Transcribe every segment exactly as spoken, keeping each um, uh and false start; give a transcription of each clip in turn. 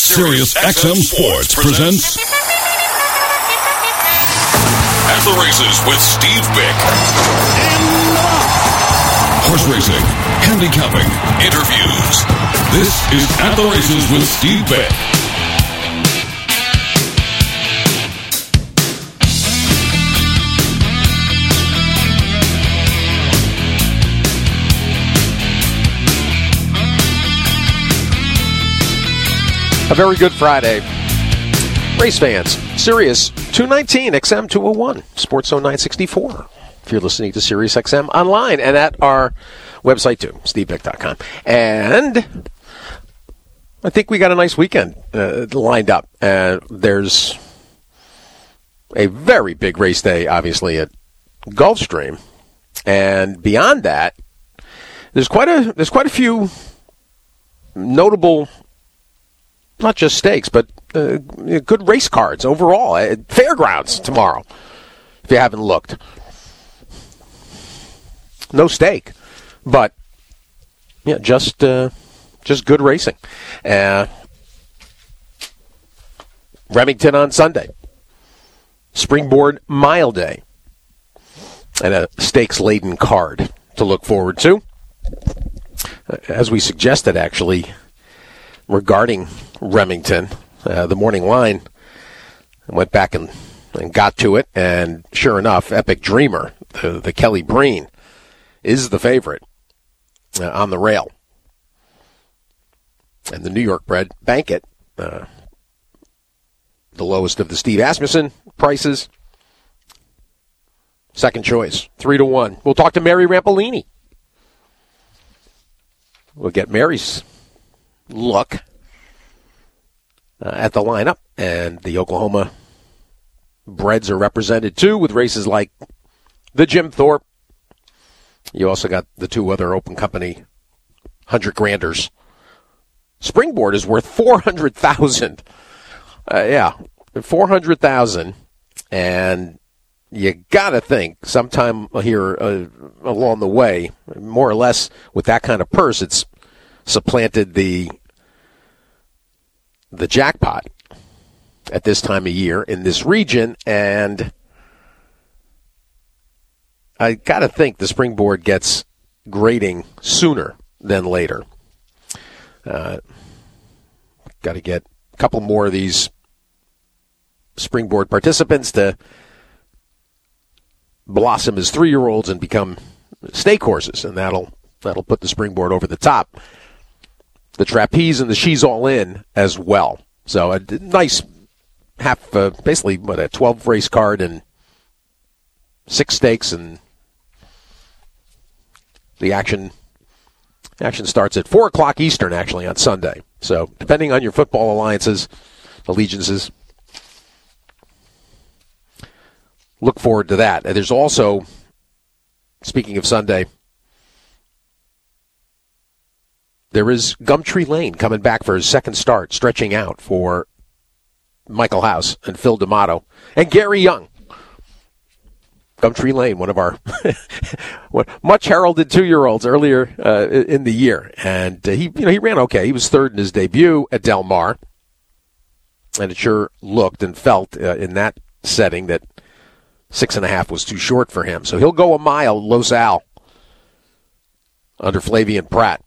Sirius X M Sports presents At the Races with Steve Bick. Horse racing, handicapping, interviews. This is At the Races with Steve Bick. A very good Friday. Race fans, Sirius two nineteen, X M two oh one, Sports Zone nine sixty-four. If you're listening to Sirius X M online and at our website too, steve bick dot com. And I think we got a nice weekend uh, lined up. Uh, there's a very big race day, obviously, at Gulfstream. And beyond that, there's quite a there's quite a few notable, not just stakes, but uh, good race cards overall. Uh, Fairgrounds tomorrow, if you haven't looked. No stake, but yeah, just uh, just good racing. Uh, Remington on Sunday. Springboard Mile Day. And a stakes-laden card to look forward to. As we suggested, actually, regarding Remington, uh, the morning line, I went back and, and got to it, and sure enough, Epic Dreamer, the, the Kelly Breen, is the favorite uh, on the rail. And the New York bred Bankit, uh, the lowest of the Steve Asmussen prices, second choice, three to one. We'll talk to Mary Rampolini. We'll get Mary's look uh, at the lineup, and the Oklahoma breds are represented too, with races like the Jim Thorpe. You also got the two other open company hundred granders. Springboard is worth four hundred thousand. Uh, yeah, four hundred thousand, and you gotta think sometime here uh, along the way, more or less with that kind of purse, it's supplanted the the jackpot at this time of year in this region, and I got to think the Springboard gets grading sooner than later. Uh, got to get a couple more of these Springboard participants to blossom as three-year-olds and become stake horses, and that'll that'll put the Springboard over the top. The Trapeze and the She's All In as well. So a nice half, uh, basically, what, a twelve-race card and six stakes, and the action action starts at four o'clock Eastern, actually, on Sunday. So depending on your football alliances, allegiances, look forward to that. And there's also, speaking of Sunday, there is Gumtree Lane coming back for his second start, stretching out for Michael House and Phil D'Amato and Gary Young. Gumtree Lane, one of our much heralded two-year-olds earlier uh, in the year, and uh, he, you know, he ran okay. He was third in his debut at Del Mar, and it sure looked and felt uh, in that setting that six and a half was too short for him. So he'll go a mile, Los Al, under Flavian Pratt.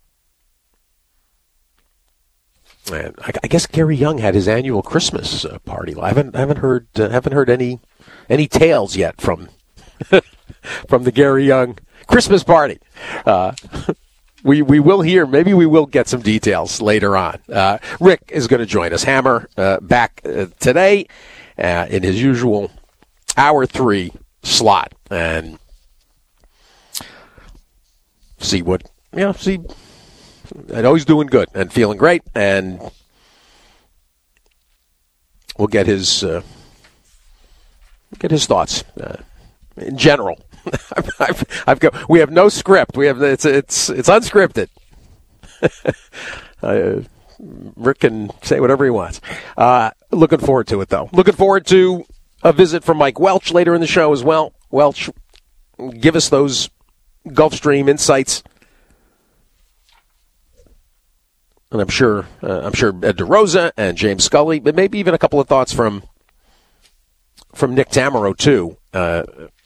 And I, I guess Gary Young had his annual Christmas uh, party. I haven't, I haven't heard, uh, haven't heard any. Any tales yet from from the Gary Young Christmas party? Uh, we we will hear. Maybe we will get some details later on. Uh, Rick is going to join us. Hammer uh, back uh, today uh, in his usual hour three slot, and see what you know. See, I know he's doing good and feeling great, and we'll get his. Uh, Get his thoughts uh, in general. I've, I've got. We have no script. We have. It's it's it's unscripted. uh, Rick can say whatever he wants. Uh, looking forward to it, though. Looking forward to a visit from Mike Welch later in the show as well. Welch, give us those Gulfstream insights and I'm sure uh, I'm sure Ed DeRosa and James Scully, but maybe even a couple of thoughts from from Nick Tamaro too uh,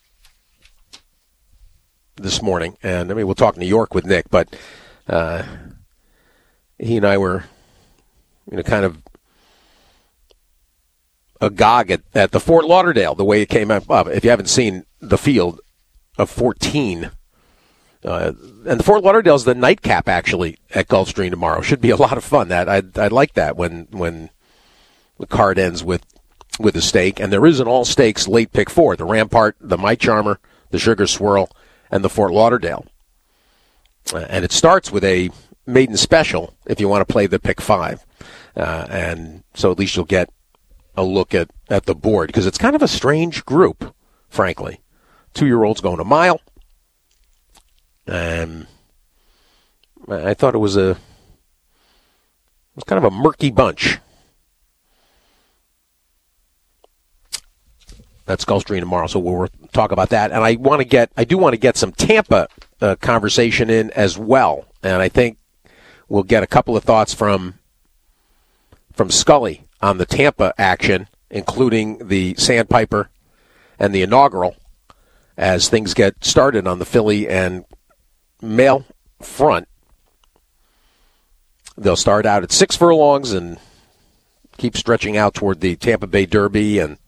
this morning. And I mean, we'll talk New York with Nick, but uh, he and I were, you know, kind of agog at, at the Fort Lauderdale, the way it came up. If you haven't seen the field of fourteen, uh, and the Fort Lauderdale is the nightcap actually at Gulfstream tomorrow. Should be a lot of fun. That I'd, I'd like that when when the card ends with with a stake, and there is an all stakes late pick four: the Rampart, the Mike Charmer, the Sugar Swirl, and the Fort Lauderdale. Uh, and it starts with a maiden special if you want to play the pick five, uh, and so at least you'll get a look at, at the board, because it's kind of a strange group, frankly. Two-year-olds going a mile. And I thought it was a it was kind of a murky bunch. That's Gulfstream tomorrow, so we'll talk about that. And I want to get I do want to get some Tampa uh, conversation in as well. And I think we'll get a couple of thoughts from from Scully on the Tampa action, including the Sandpiper and the inaugural, as things get started on the Philly and male front. They'll start out at six furlongs and keep stretching out toward the Tampa Bay Derby and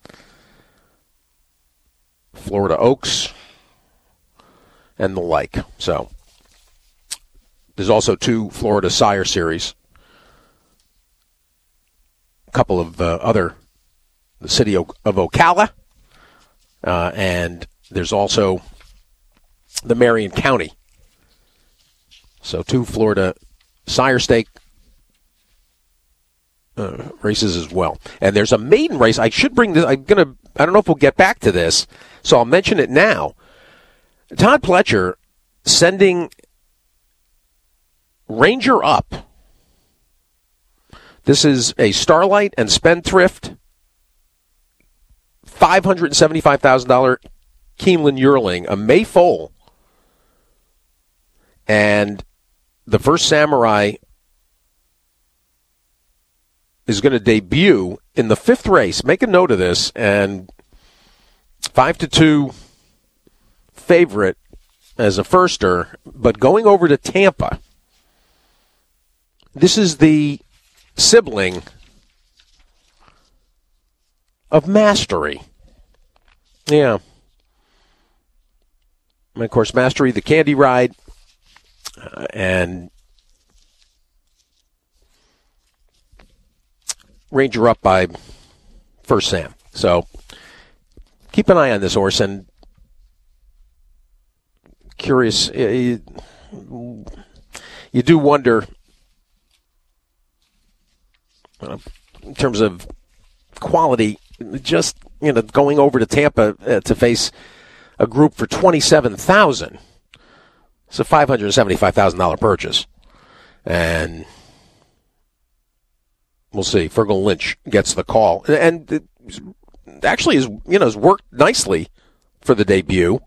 Florida Oaks and the like. So there's also two Florida Sire Series. A couple of uh, other, the city of Ocala, uh, and there's also the Marion County. So two Florida Sire Stake uh, races as well. And there's a maiden race. I should bring this. I'm gonna. I don't know if we'll get back to this, so I'll mention it now. Todd Pletcher sending Ranger Up. This is a Starlight and Spendthrift five hundred seventy-five thousand dollars Keeneland yearling, a May foal. And the First Samurai is going to debut in the fifth race. Make a note of this. And five to two favorite as a firster, but going over to Tampa. This is the sibling of Mastery. Yeah. And of course, Mastery, the Candy Ride, uh, and Ranger Up by First Sam. So keep an eye on this horse, and curious, you, you do wonder uh, in terms of quality, just, you know, going over to Tampa uh, to face a group for twenty-seven thousand dollars. It's a five hundred seventy-five thousand dollars purchase. And we'll see. Fergal Lynch gets the call. And it actually is, you know, has worked nicely for the debut.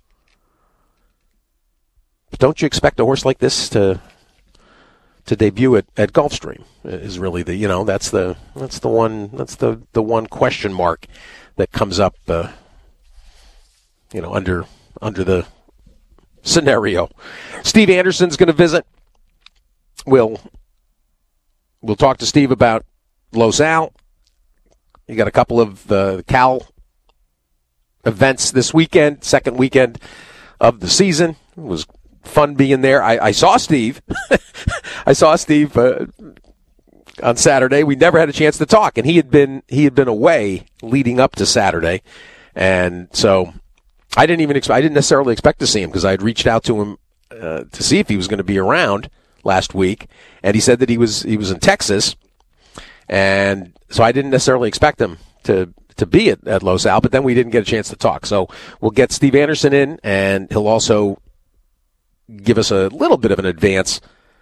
But don't you expect a horse like this to to debut at, at Gulfstream? Is really the, you know, that's the that's the one that's the, the one question mark that comes up uh, you know, under under the scenario. Steve Anderson's going to visit. We'll we'll talk to Steve about Los Al. You got a couple of uh, Cal events this weekend, second weekend of the season. It was fun being there. I, I saw Steve. I saw Steve uh, on Saturday. We never had a chance to talk, and he had been he had been away leading up to Saturday, and so I didn't even expect, I didn't necessarily expect to see him, because I had reached out to him uh, to see if he was going to be around last week, and he said that he was he was in Texas, and so I didn't necessarily expect him to to be at, at Los Al, but then we didn't get a chance to talk. So we'll get Steve Anderson in, and he'll also give us a little bit of an advance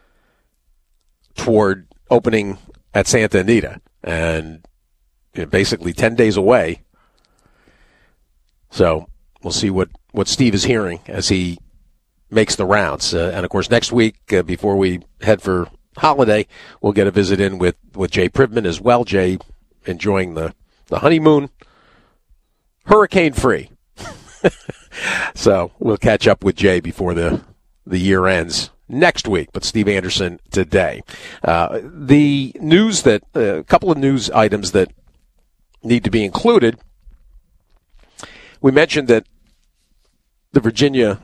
toward opening at Santa Anita, and you know, basically ten days away. So we'll see what, what Steve is hearing as he makes the rounds. Uh, and, of course, next week, uh, before we head for holiday, we'll get a visit in with, with Jay Privman as well. Jay enjoying the, the honeymoon, hurricane-free. So we'll catch up with Jay before the, the year ends next week, but Steve Anderson today. Uh, the news that, uh, a couple of news items that need to be included. We mentioned that the Virginia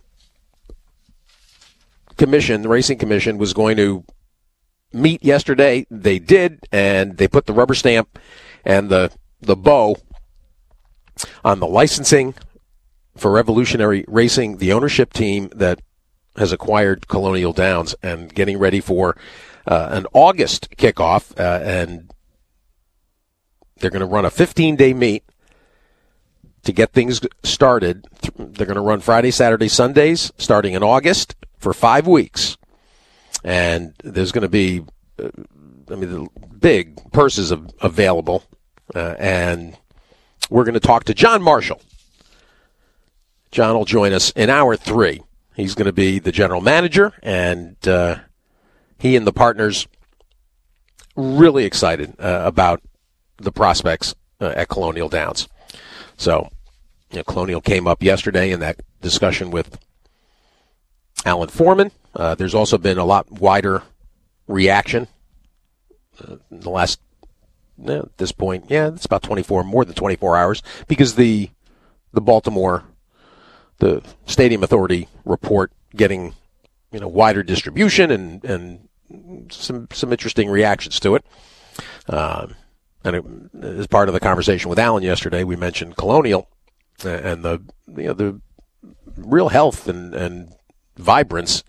Commission, the Racing Commission, was going to meet yesterday. They did, and they put the rubber stamp and the the bow on the licensing for Revolutionary Racing, the ownership team that has acquired Colonial Downs, and getting ready for uh, an August kickoff, uh, and they're going to run a fifteen-day meet to get things started. They're going to run Friday, Saturday, Sundays, starting in August for five weeks. And there's going to be, uh, I mean, the big purses of, available. Uh, and we're going to talk to John Marshall. John will join us in hour three. He's going to be the general manager, and uh, he and the partners really excited uh, about the prospects uh, at Colonial Downs. So, you know, Colonial came up yesterday in that discussion with Alan Foreman. Uh, there's also been a lot wider reaction uh, in the last, you know, at this point, yeah, it's about twenty-four, more than twenty-four hours, because the the Baltimore, the Stadium Authority report getting, you know, wider distribution and, and some some interesting reactions to it. Um, and it, as part of the conversation with Alan yesterday, we mentioned Colonial and the you know the real health and, and vibrance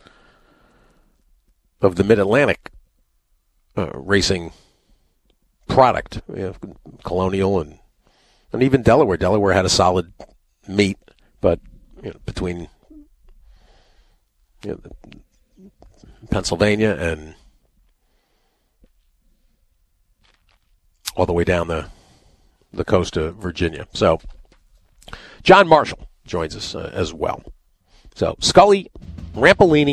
of the Mid-Atlantic uh, racing product. You know, Colonial and and even Delaware. Delaware had a solid meet, but you know, between you know, Pennsylvania and all the way down the the coast of Virginia. So John Marshall joins us uh, as well. So Scully, Rampolini,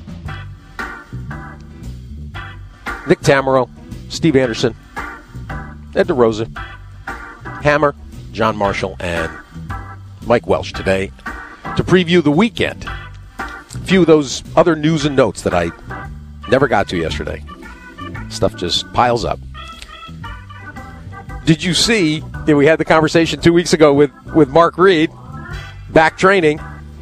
Nick Tamero, Steve Anderson, Ed DeRosa, Hammer, John Marshall, and Mike Welsh today to preview the weekend. A few of those other news and notes that I never got to yesterday. Stuff just piles up. Did you see, you know, we had the conversation two weeks ago with, with Mark Reed, back training.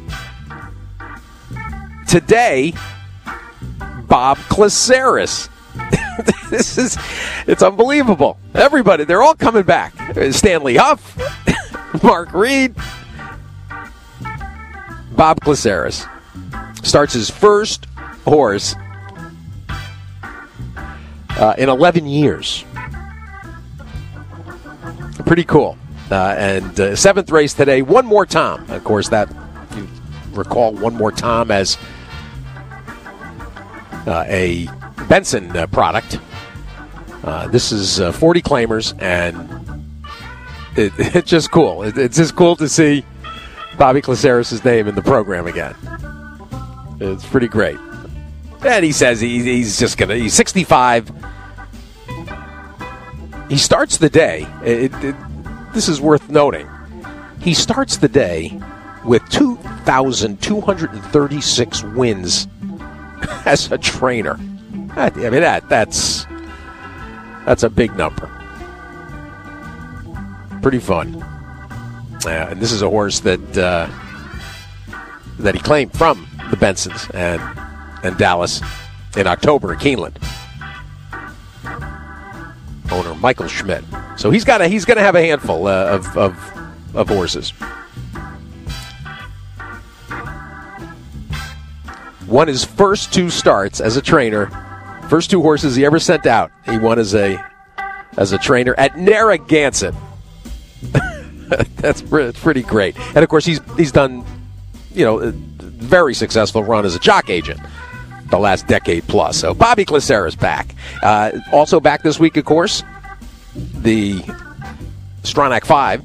Today, Bob Classeris. This is, it's unbelievable. Everybody, they're all coming back. Stanley Huff, Mark Reed, Bob Classeris starts his first horse uh, in eleven years. Pretty cool. Uh, and uh, seventh race today, One More Tom. Of course, that you recall One More Tom as uh, a Benson uh, product. Uh, this is uh, forty claimers, and it, it's just cool. It, it's just cool to see Bobby Classeris' name in the program again. It's pretty great. And he says he, he's just going to, he's sixty-five. He starts the day, it, it, this is worth noting, he starts the day with two thousand two hundred thirty-six wins as a trainer. I mean, that that's that's a big number. Pretty fun. Uh, and this is a horse that uh, that he claimed from the Bensons and and Dallas in October at Keeneland. Owner Michael Schmidt. So he's got a, he's going to have a handful uh, of, of of horses. Won his first two starts as a trainer. First two horses he ever sent out, he won as a as a trainer at Narragansett. That's pretty great. And of course, he's he's done, you know, a very successful run as a jock agent the last decade plus. So Bobby Classeris back. Uh, also back this week, of course, the Stronach five.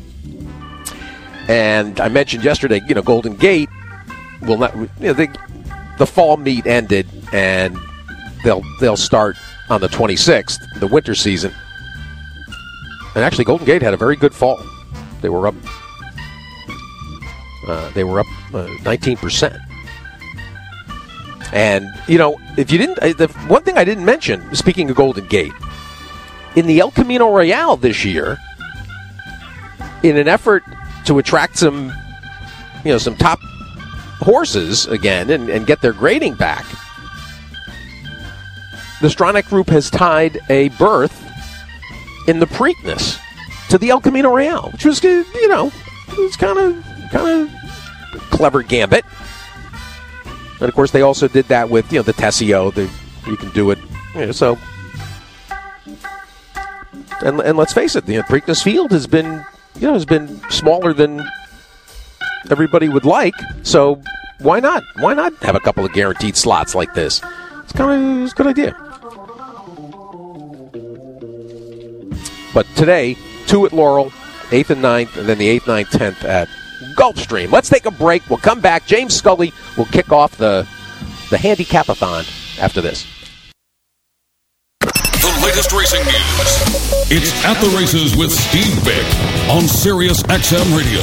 And I mentioned yesterday, you know, Golden Gate will not, you know, the, the fall meet ended, and they'll they'll start on the twenty-sixth, the winter season. And actually, Golden Gate had a very good fall. They were up. Uh, they were up uh, nineteen percent. And you know, if you didn't, uh, the one thing I didn't mention, speaking of Golden Gate, in the El Camino Real this year, in an effort to attract some, you know, some top horses again and, and get their grading back, the Stronach Group has tied a berth in the Preakness to the El Camino Real, which was, you know, it's kind of kind of clever gambit. And of course, they also did that with, you know, the Tessio. The you can do it, you know, so. And and let's face it, the Preakness field has been, you know, has been smaller than everybody would like. So why not? Why not have a couple of guaranteed slots like this? It's kind of it's a good idea. But today, two at Laurel, eighth and ninth, and then the eighth, ninth, tenth at Gulfstream. Let's take a break. We'll come back. James Scully will kick off the the handicap-a-thon after this. The latest racing news. It's At the Races with Steve Vick on Sirius X M Radio.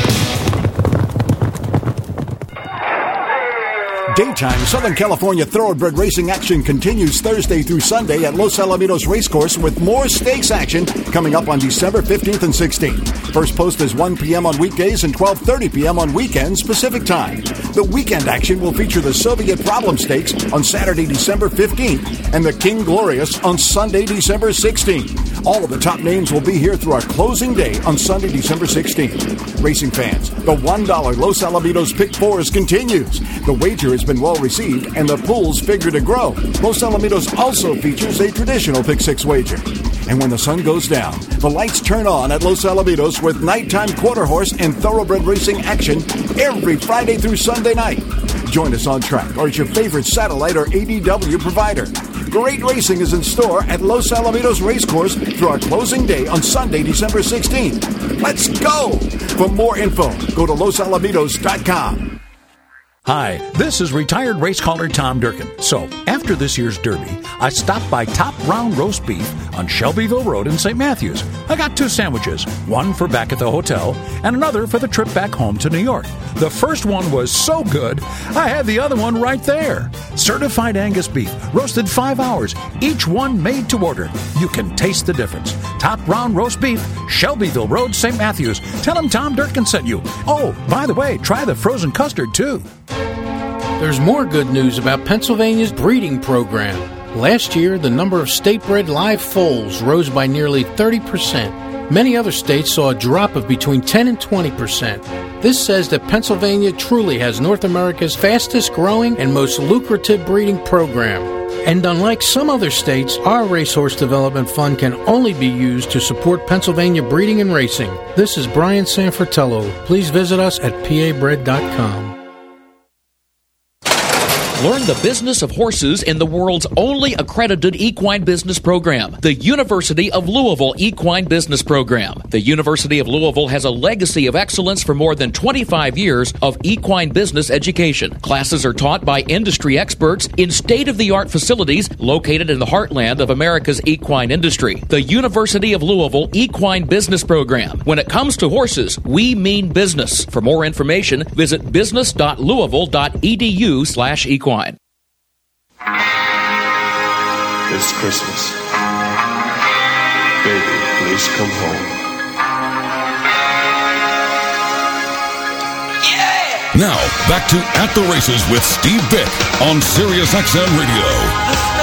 Daytime Southern California thoroughbred racing action continues Thursday through Sunday at Los Alamitos Racecourse with more stakes action coming up on December fifteenth and sixteenth. First post is one p.m. on weekdays and twelve thirty p.m. on weekends Pacific Time. The weekend action will feature the Soviet Problem Stakes on Saturday, December fifteenth and the King Glorious on Sunday, December sixteenth. All of the top names will be here through our closing day on Sunday, December sixteenth. Racing fans, the one dollar Los Alamitos Pick Fours continues. The wager is been well received, and the pools figure to grow. Los Alamitos also features a traditional Pick Six wager. And when the sun goes down, the lights turn on at Los Alamitos with nighttime quarter horse and thoroughbred racing action every Friday through Sunday night. Join us on track or at your favorite satellite or A D W provider. Great racing is in store at Los Alamitos Racecourse through our closing day on Sunday, December sixteenth. Let's go! For more info, go to los alamitos dot com. Hi, this is retired race caller Tom Durkin. So, after this year's Derby, I stopped by Top Round Roast Beef on Shelbyville Road in Saint Matthews. I got two sandwiches, one for back at the hotel and another for the trip back home to New York. The first one was so good, I had the other one right there. Certified Angus beef, roasted five hours, each one made to order. You can taste the difference. Top Round Roast Beef, Shelbyville Road, Saint Matthews. Tell them Tom Durkin sent you. Oh, by the way, try the frozen custard too. There's more good news about Pennsylvania's breeding program. Last year, the number of state-bred live foals rose by nearly thirty percent. Many other states saw a drop of between ten and twenty percent. This says that Pennsylvania truly has North America's fastest-growing and most lucrative breeding program. And unlike some other states, our Racehorse Development Fund can only be used to support Pennsylvania breeding and racing. This is Brian Sanfratello. Please visit us at P A bred dot com. Learn the business of horses in the world's only accredited equine business program, the University of Louisville Equine Business Program. The University of Louisville has a legacy of excellence for more than twenty-five years of equine business education. Classes are taught by industry experts in state-of-the-art facilities located in the heartland of America's equine industry. The University of Louisville Equine Business Program. When it comes to horses, we mean business. For more information, visit business dot louisville dot e d u slash equine. It's Christmas. Baby, please come home. Yeah! Now, back to At the Races with Steve Vick on Sirius X M Radio.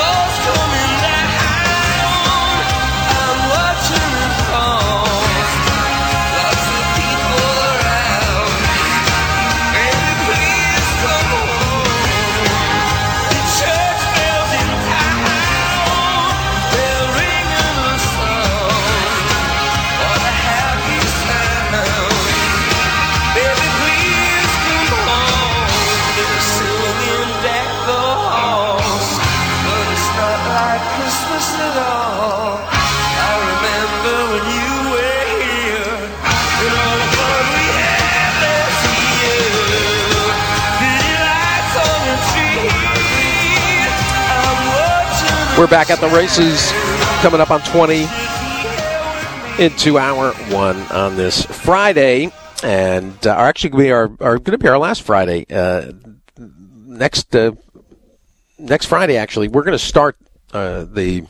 We're back at the races, coming up on twenty into hour one on this Friday, and uh, are actually going to be our are going to be our last Friday. Uh, next uh, next Friday, actually, we're going to start uh, the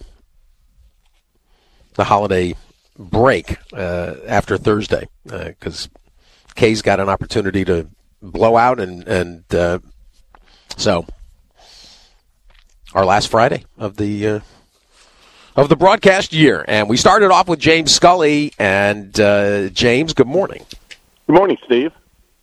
the holiday break uh, after Thursday because uh, Kay's got an opportunity to blow out, and and uh, so. Our last Friday of the uh, of the broadcast year, and we started off with James Scully. And uh, James, good morning. Good morning, Steve.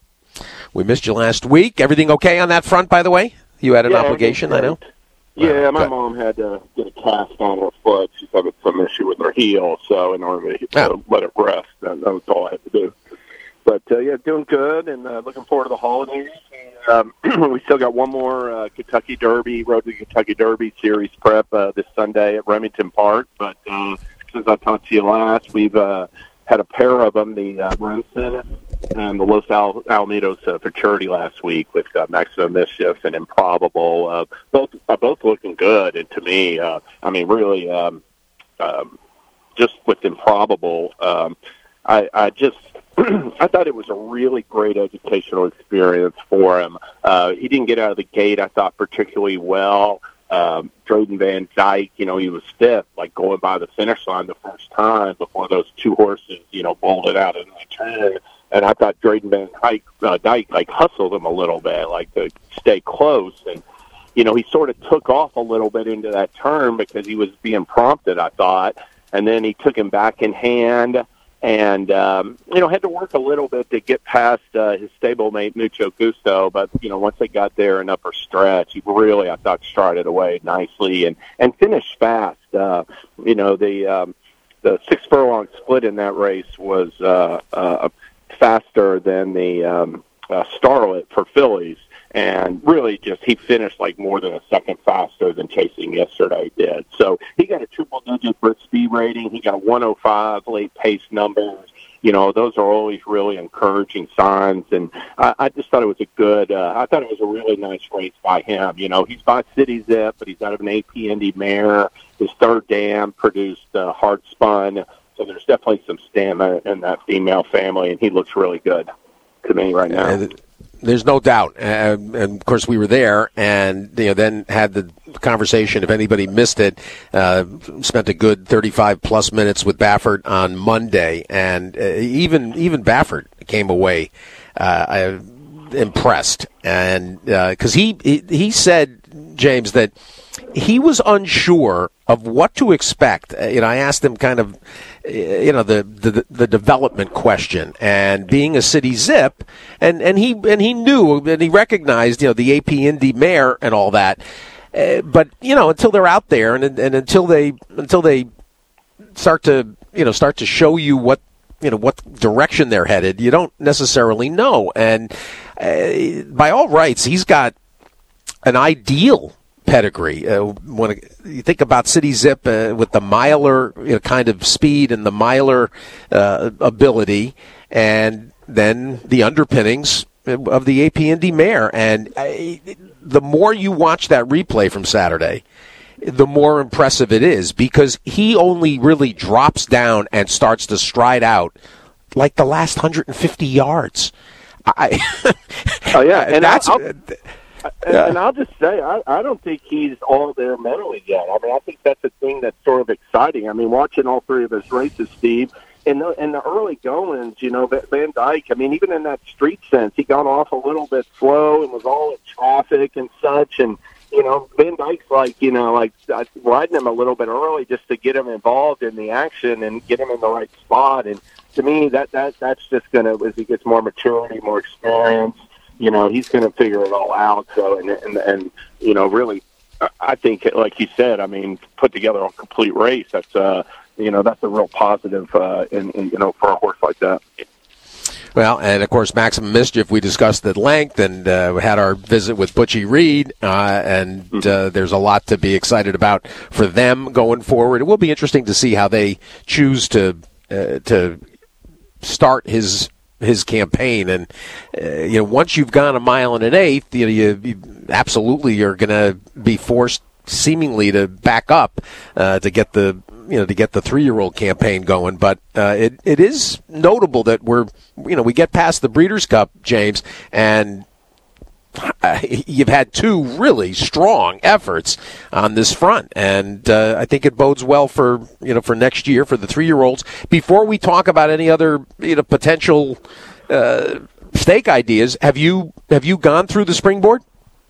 We missed you last week. Everything okay on that front, by the way? You had an yeah, obligation, I know. Yeah, oh, my good. mom had to get a cast on her foot. She's having some issue with her heel, so in order to oh. let it rest, that, that was all I had to do. But uh, yeah, doing good, and uh, looking forward to the holidays. Um, we still got one more uh, Kentucky Derby, Road to Kentucky Derby Series prep uh, this Sunday at Remington Park. But uh, since I talked to you last, we've uh, had a pair of them, the uh, Brinson and the Los Al- Alamitos uh, for charity last week with uh, Maximum Mischief and Improbable. Uh, both uh, both looking good, and to me, uh, I mean, really, um, um, just with Improbable, um, I, I just. I thought it was a really great educational experience for him. Uh, he didn't get out of the gate, I thought, particularly well. Um, Drayden Van Dyke, you know, he was stiff, like going by the finish line the first time before those two horses, you know, bolted out in the turn. And I thought Drayden Van Dyke, uh, Dyke, like, hustled him a little bit, like, to stay close. And, you know, he sort of took off a little bit into that turn because he was being prompted, I thought. And then he took him back in hand. And, um, you know, had to work a little bit to get past uh, his stablemate, Mucho Gusto. But, you know, once they got there in upper stretch, he really, I thought, started away nicely and, and finished fast. Uh, you know, the um, the six furlong split in that race was uh, uh, faster than the um, uh, Starlet for fillies. And really just he finished like more than a second faster than Chasing Yesterday did. So he got a triple-digit Brit speed rating. He got a one oh five late pace numbers. You know, those are always really encouraging signs. And I, I just thought it was a good, uh, I thought it was a really nice race by him. You know, he's by City Zip, but he's out of an A P Indy mare. His third dam produced uh, Hard Spun. So there's definitely some stamina in that female family, and he looks really good to me right now. Uh, There's no doubt, uh, and of course we were there, and you know then had the conversation. If anybody missed it, uh, spent a good thirty-five plus minutes with Baffert on Monday, and uh, even even Baffert came away uh, impressed, and because uh, he, he he said, James, that he was unsure of what to expect. You know, I asked him kind of, you know, the, the the development question, and being a City Zip, and, and he and he knew and he recognized, you know, the A P Indy mare and all that. Uh, but you know, until they're out there, and and until they until they start to you know start to show you what you know what direction they're headed, you don't necessarily know. And uh, by all rights, he's got an ideal pedigree. Uh, when you think about City Zip uh, with the miler you know, kind of speed and the miler uh, ability, and then the underpinnings of the A P Indy mare. And I, the more you watch that replay from Saturday, the more impressive it is, because he only really drops down and starts to stride out like the last one hundred fifty yards. I, oh, yeah. And that's... I'll, And, yeah. and I'll just say, I, I don't think he's all there mentally yet. I mean, I think that's a thing that's sort of exciting. I mean, watching all three of his races, Steve, in the, in the early goings, you know, Van Dyke, I mean, even in that street sense, he got off a little bit slow and was all in traffic and such. And, you know, Van Dyke's like, you know, like riding him a little bit early just to get him involved in the action and get him in the right spot. And to me, that, that that's just going to, as he gets more maturity, more experience, you know, he's going to figure it all out. So, and, and, and, you know, really, I think, like you said, I mean, put together a complete race. That's, uh, you know, that's a real positive, uh, in, in, you know, for a horse like that. Well, and of course, Maximum Mischief, we discussed at length, and uh, we had our visit with Butchie Reed, uh, and mm-hmm. uh, there's a lot to be excited about for them going forward. It will be interesting to see how they choose to uh, to start his his campaign. And uh, you know, once you've gone a mile and an eighth, you know, you, you absolutely are going to be forced seemingly to back up uh, to get the you know to get the three-year-old campaign going. But uh, it it is notable that we're you know we get past the Breeders' Cup, James, and Uh, you've had two really strong efforts on this front, and uh, I think it bodes well for you know for next year for the three-year-olds. Before we talk about any other you know potential uh, stake ideas, have you have you gone through the springboard?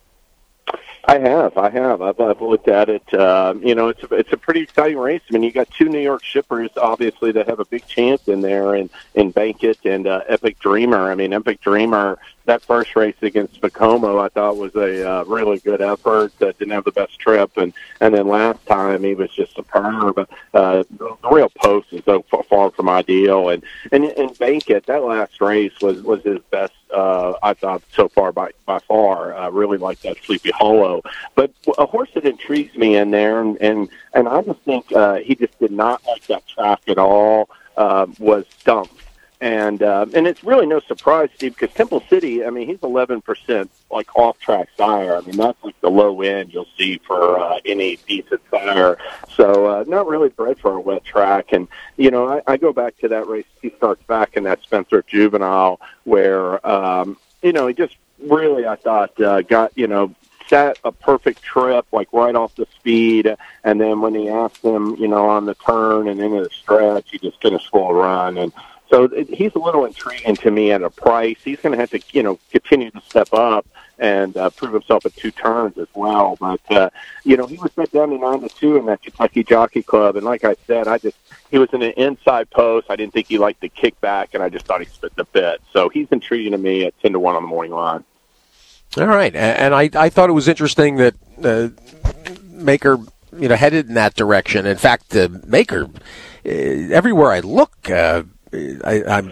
I have, I have. I've, I've looked at it. Uh, you know, it's a, it's a pretty exciting race. I mean, you got two New York shippers, obviously, that have a big chance in there, and in Bankit and uh, Epic Dreamer. I mean, Epic Dreamer, that first race against Bacomo, I thought was a uh, really good effort. Uh, didn't have the best trip, and and then last time he was just superb. Uh, the real post is so far, far from ideal, and and in Bankit, that last race was was his best. Uh, I thought so far by by far. I uh, really like that Sleepy Hollow, but a horse that intrigues me in there, and and, and I just think uh, he just did not like that track at all. Uh, was Stumpf. And uh, and it's really no surprise, Steve, because Temple City, I mean, he's eleven percent like off-track sire. I mean, that's like the low end you'll see for uh, any decent sire. So uh, not really bred for a wet track. And, you know, I, I go back to that race he starts back in that Spencer Juvenile where, um, you know, he just really, I thought, uh, got, you know, set a perfect trip, like right off the speed, and then when he asked him, you know, on the turn and into the stretch, he just finished full run. And so it, he's a little intriguing to me at a price. He's going to have to, you know, continue to step up and uh, prove himself at two turns as well. But, uh, you know, he was bet down to nine to two in that Kentucky Jockey Club. And like I said, I just, he was in an inside post. I didn't think he liked the kickback, and I just thought he spit the bit. So he's intriguing to me at ten to one on the morning line. All right. And I, I thought it was interesting that uh, Maker, you know, headed in that direction. In fact, uh, Maker, uh, everywhere I look, uh, I, I'm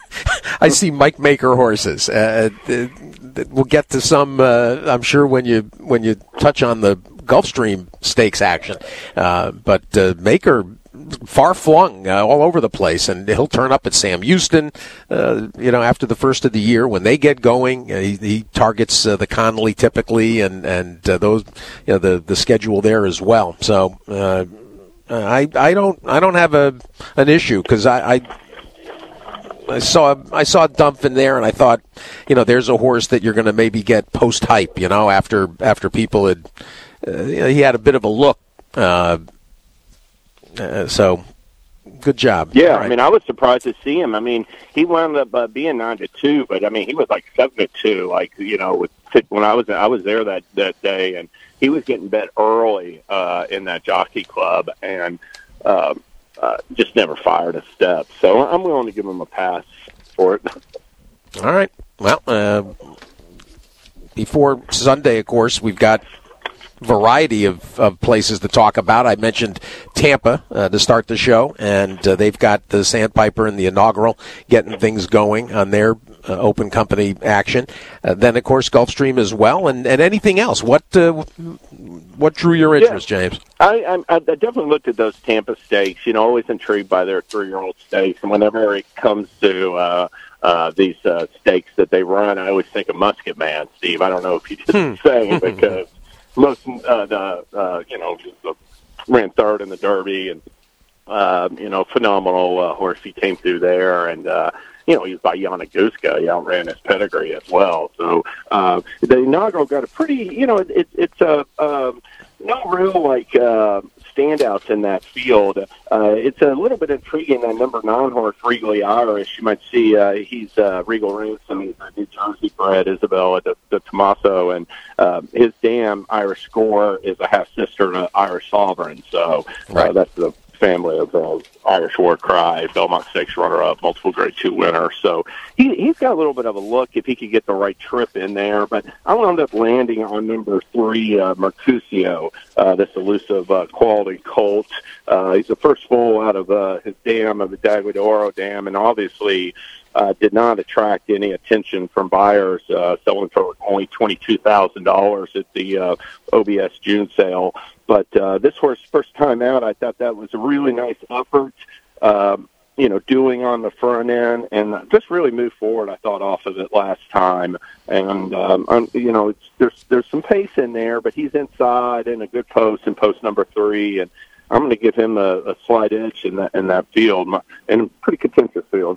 I see Mike Maker horses. Uh, we'll get to some, uh, I'm sure, when you when you touch on the Gulfstream Stakes action. Uh, but uh, Maker, far flung uh, all over the place, and he'll turn up at Sam Houston. Uh, you know, after the first of the year, when they get going, uh, he, he targets uh, the Connolly typically, and and uh, those, you know, the the schedule there as well. So uh, I I don't I don't have a an issue because I. I I saw I saw Stumpf in there, and I thought, you know, there's a horse that you're going to maybe get post hype, you know, after after people had, uh, you know, he had a bit of a look. Uh, uh, so, good job. Yeah, right. I mean, I was surprised to see him. I mean, he wound up uh, being nine to two, but I mean, he was like seven to two. Like, you know, with when I was I was there that that day, and he was getting bet early uh, in that jockey club, and. Uh, Uh, just never fired a step. So I'm willing to give him a pass for it. All right. Well, uh, before Sunday, of course, we've got a variety of, of places to talk about. I mentioned Tampa uh, to start the show, and uh, they've got the Sandpiper and the Inaugural getting things going on their uh, open company action. Uh, then, of course, Gulfstream as well, and, and anything else. What uh, what drew your interest, yeah. James? I, I, I definitely looked at those Tampa stakes. You know, always intrigued by their three-year-old stakes, and whenever it comes to uh, uh, these uh, stakes that they run, I always think of Musket Man, Steve. I don't know if you did the same because most, uh, the uh, you know, the, ran third in the Derby, and uh, you know, phenomenal uh, horse he came through there, and uh, you know, he was by Yana Guska. He outran his pedigree as well. So uh, the Inaugural got a pretty, you know, it, it, it's a. Uh, No real, like, uh, standouts in that field. Uh, it's a little bit intriguing, that number nine horse, Regally Irish. You might see uh, he's uh, Regal Ransom. He's a New Jersey bred, Isabella de, de Tomaso, and uh, his dam, Irish Score, is a half-sister to Irish Sovereign. So uh, right. that's the family of uh, Irish War Cry, Belmont Stakes runner-up, multiple Grade Two winner. So he, he's got a little bit of a look if he could get the right trip in there. But I wound up landing on number three, uh, Mercutio, uh, this elusive uh, quality colt. Uh, he's the first foal out of uh, his dam, of the Daguadoro Dam, and obviously uh, did not attract any attention from buyers, uh, selling for only twenty-two thousand dollars at the uh, O B S June sale. But uh, this horse, first time out, I thought that was a really nice effort. Um, you know, doing on the front end, and just really moved forward, I thought, off of it last time. And, um, I'm, you know, it's, there's there's some pace in there, but he's inside in a good post in post number three, and I'm going to give him a, a slight edge in that, in that field, in a pretty contentious field.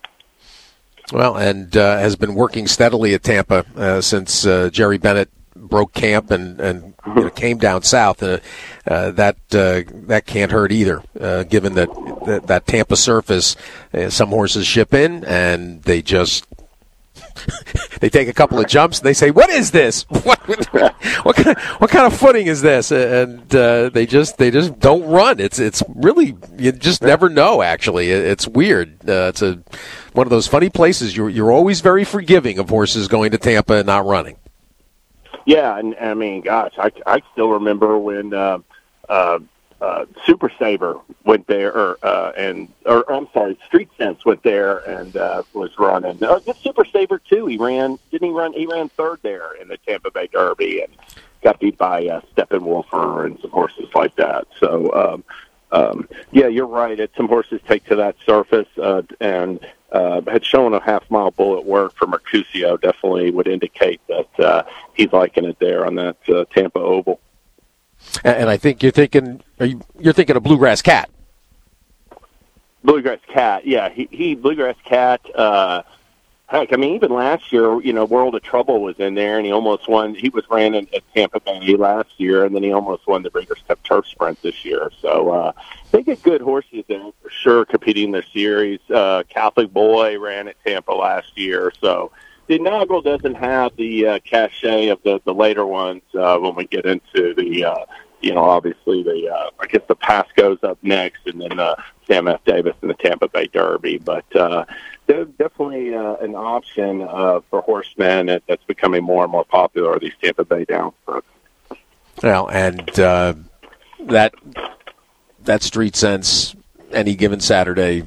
Well, and uh, has been working steadily at Tampa uh, since uh, Jerry Bennett broke camp and, and you know, came down south. Uh, uh, that uh, that can't hurt either, uh, given that, that that Tampa surface, uh, some horses ship in and they just they take a couple of jumps and they say, "What is this? What what, what kind of what kind of footing is this?" And uh, they just they just don't run. It's it's really, you just never know. Actually, it's weird. Uh, it's a one of those funny places. You're you're always very forgiving of horses going to Tampa and not running. Yeah, and I mean, gosh, I, I still remember when uh, uh, uh, Super Saver went there, or uh, and or I'm sorry, Street Sense went there and uh, was running. Uh, the Super Saver too. He ran, didn't he run? He ran third there in the Tampa Bay Derby and got beat by uh, Steppenwolfer and some horses like that. So, um, um, yeah, you're right. It, some horses take to that surface uh, and. Uh, had shown a half-mile bullet work for Mercutio, definitely would indicate that uh, he's liking it there on that uh, Tampa Oval. And I think you're thinking are you, you're thinking of Bluegrass Cat. Bluegrass Cat, yeah, he, he Bluegrass Cat. Uh, heck, I mean, even last year, you know, World of Trouble was in there, and he almost won. He was ran in, at Tampa Bay last year, and then he almost won the Breeders' Cup Turf Sprint this year. So uh, they get good horses in for sure, competing in the series. Uh, Catholic Boy ran at Tampa last year, so the inaugural doesn't have the uh, cachet of the, the later ones uh, when we get into the, uh, you know, obviously the, uh, I guess the Pasco's up next, and then uh, Sam F. Davis and the Tampa Bay Derby. But uh, they're definitely uh, an option uh, for horsemen that, that's becoming more and more popular, these Tampa Bay Downs. Well, and uh, that that Street Sense, any given Saturday,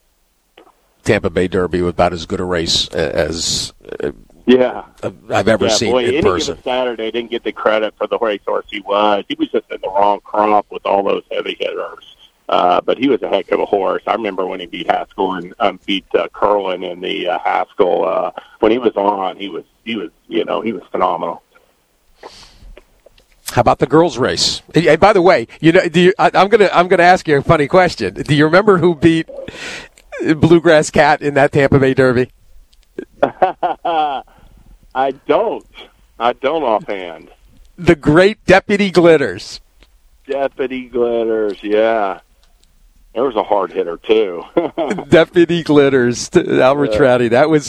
Tampa Bay Derby was about as good a race as uh, yeah I've ever yeah, seen boy, in any person. Given Saturday didn't get the credit for the racehorse he was. He was just in the wrong crop with all those heavy hitters. Uh, but he was a heck of a horse. I remember when he beat Haskell and um, beat uh, Curlin in the uh, Haskell. Uh, when he was on, he was he was you know he was phenomenal. How about the girls' race? And by the way, you know, do you, I, I'm gonna I'm gonna ask you a funny question. Do you remember who beat Bluegrass Cat in that Tampa Bay Derby? I don't. I don't offhand. The great Deputy Glitters. Deputy Glitters, yeah. There was a hard hitter too. Deputy Glitters, Albert yeah. Trouty. That was.